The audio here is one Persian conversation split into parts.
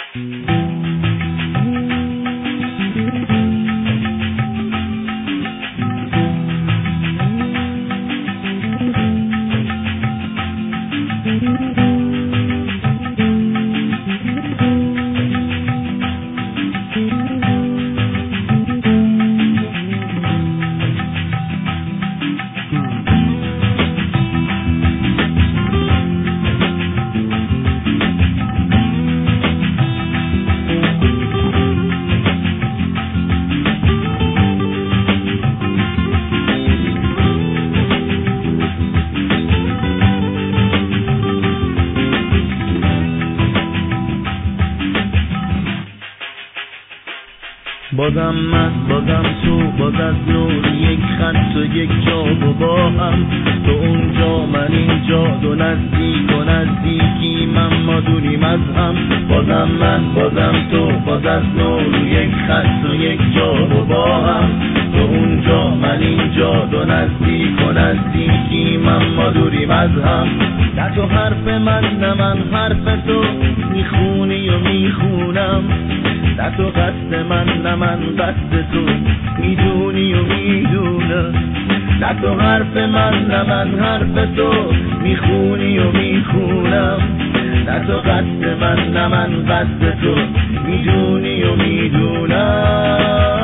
بازم من، بازم تو، باز از نور یک خط و یک جا و با هم، تو اونجا من اینجا، دو نزدیک و نزدیکی من ما دوریم از هم. بازم من، بازم تو، باز از نور یک خط و یک جا و با هم، تو اونجا من اینجا، دو نزدیک و نزدیکی من ما دوریم از هم. نه تو حرف من نه من حرف تو، میخونی و میخونم، نه تو قصد من نه من قصد تو، میدونی و میدونم. نه تو حرف من نه من حرف تو، میخونی و میخونم، نه تو قصد من نه من قصد تو، میدونی و میدونم.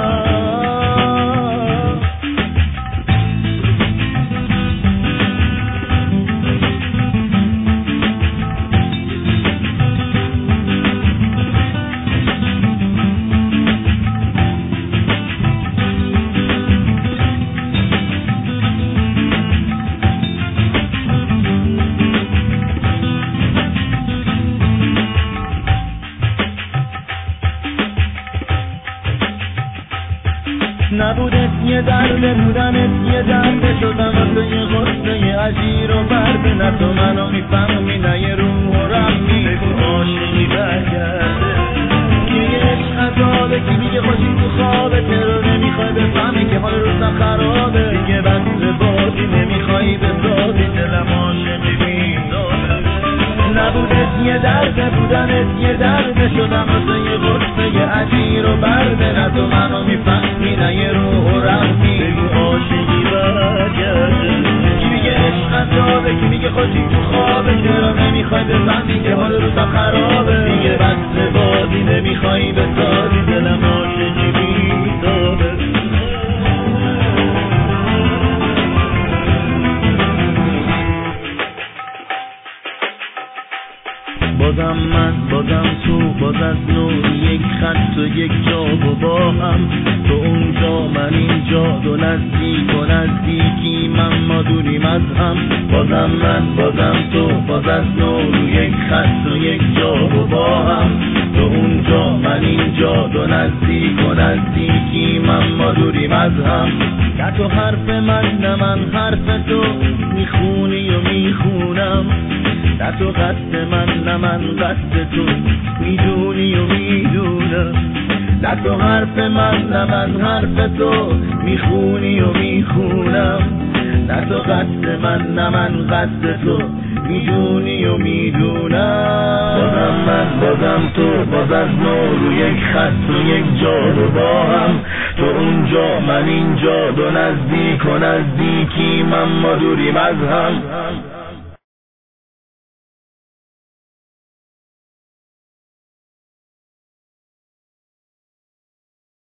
نبودت یه درد، بودنت یه درد، شدم واسه یه غصه عجیر و برد. نه تو منو میفهمی نه یه روح و رمی، بگو عاشقی برگرده. کی میگه عشق عذابه، کی میگه خوشی تو خوابه، چرا نمیخوای بفهمی که حال روزم خرابه. دیگه بس بازی نمیخوایی بسازی، دلم عاشقی بیداره. نبودت یه درد، بودنت یه درد، شدم واسه یه غصه عجیر و برد. نه تو منو میفهمی نه یه روح و رحمی، بگو عاشقی برگرده. کی میگه عشق عذابه، کی میگه خوشی تو خوابه، چرا نمیخوای بفهمی که حال روزم خرابه. دیگه بس بازی نمیخوایی بسازی، دلم عاشقی بیداره. بازم من، بازم تو، باز از نور یک خط و یک جا و با هم، تو اونجا من اینجا، دو نزدیک و نزدیکی من ما دوریم از هم. بازم من، بازم تو، باز از نور یک خط و یک جا و با هم، تو اونجا من اینجا، دو نزدیک و نزدیکی من ما دوریم از هم. نه تو حرف من نه من حرف تو، میخونی و میخونم، نه تو قصد من نه من قصد تو، میدونی و میدونم. نه تو حرف من نه من حرف تو، میخونی و میخونم، نه تو قصد من نه من قصد تو، میدونی و میدونم. بازم من، بازم تو، باز از نور یک خط و یک جا و با هم، تو اونجا من اینجا، دو نزدیک و نزدیکی من ما دوریم از هم.